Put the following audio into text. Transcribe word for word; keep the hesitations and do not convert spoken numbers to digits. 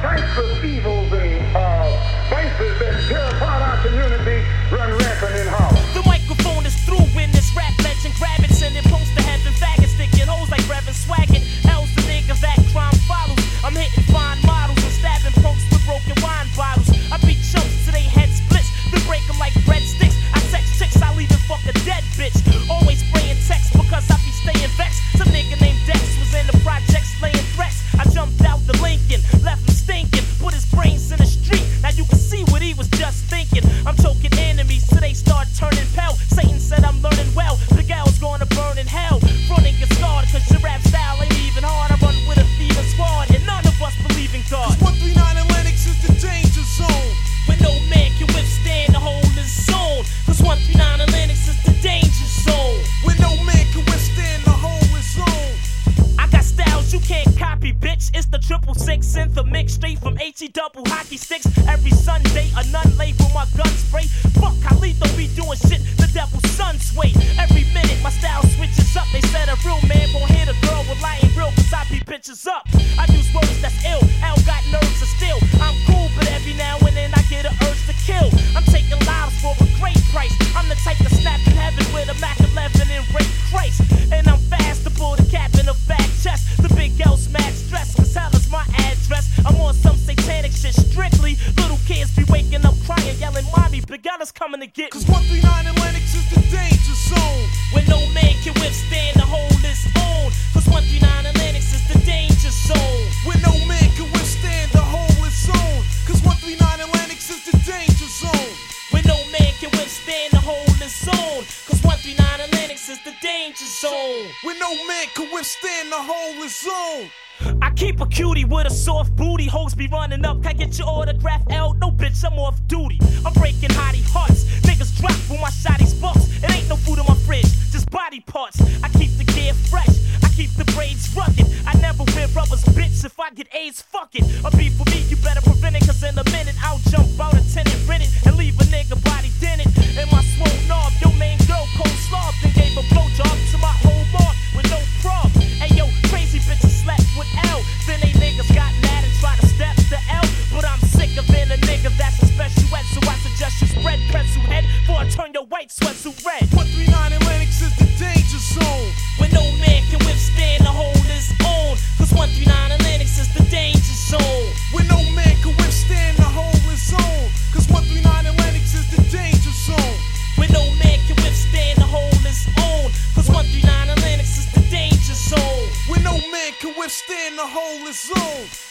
types of evils and uh, vices that tear apart our community run rampant in Harlem. The microphone is through when this rap legend grab it, send it post to heaven, faggots sticking hoes like Reverend Swaggin. L's the niggas that crime follows. I'm hitting fine models and stabbing punks with broken wine bottles. I beat chumps to they head splits, then break them like breadsticks. I sex chicks, I leave and fuck a dead bitch. Always spraying text because I be staying vexed. Some nigga named Dex was in the projects laying threats. I jumped out the Lincoln, left him stinking, put his brains in the street. Now you can see what he was just thinking. I'm choking enemies till they start turning pale. Satan said I'm learning well. The gal's gonna burn in hell. Fronting gets scarred cause your rap style ain't even hard. I run with a thieving squad and none of us believe in God. Cause one three nine Atlantics is the danger zone. When no man can withstand the whole in zone. Cause one three nine Atlantics is the danger zone. When no man can withstand the whole zone. I got styles you can't copy, bitch. It's the triple six synth, a mix straight from H E double hockey sticks. Every Sunday, a nun label my gun spray. Fuck, Khalito be doing shit, the devil's son sway. Every minute my style switches up. They said a real man won't hit a girl with lying real, cause I beat bitches up. I use words that's ill, L got nerves of steel. I'm cool, but every now and then I get an urge to kill. I'm taking lives for a great price. I'm the type to snap in heaven with a Mac eleven and rape Christ. And I'm fast to pull the cap in a back chest. The big L smash dress, cause hell is my address. I'm on some satanic shit strictly. Little kids be waking up crying, yelling, mommy, Big L is coming to get me. Cause one three nine Atlantics is the danger zone. When no man can withstand the whole is own. Cause one three nine Atlantics is the danger zone. When no man can withstand the whole is zone. Cause one three nine Atlantics is the danger zone. When no man can withstand the whole is zone. Cause one three nine Atlantics is the danger zone. When no man can withstand the whole is zone. I keep a cutie with a soft booty. Hoes be running up, can I get your autograph, L? No bitch, I'm off duty. I'm breaking hottie hearts. Niggas drop for my shotties bucks. It ain't no food in my fridge, just body parts. I keep the gear fresh, I keep the braids rugged. I never wear rubbers, bitch, if I get AIDS, fuck it. A beef for me, you better prevent it. Cause in a minute, I'll jump out a tenant, rent it, and leave a nigga body dented. And my swole knob, yo main girl cold slob. Then gave a blowjob to my whole mark with no prob. Hey yo, crazy bitches slept with L. Then they niggas got mad and tried to step the L. But I'm sicker than a nigga that's a special ed. So I suggest you spread pencil head before I turn your white sweatsuit red. one three nine Atlantics is the danger zone. When no man can withstand the whole is own. Cause one three nine Atlantics is the danger zone. When no man can withstand the whole is zone. Cause one three nine Atlantics is the danger zone. When no man can withstand the whole is own. Cause one three nine Atlantics is the danger zone. When no man can withstand the whole is zone.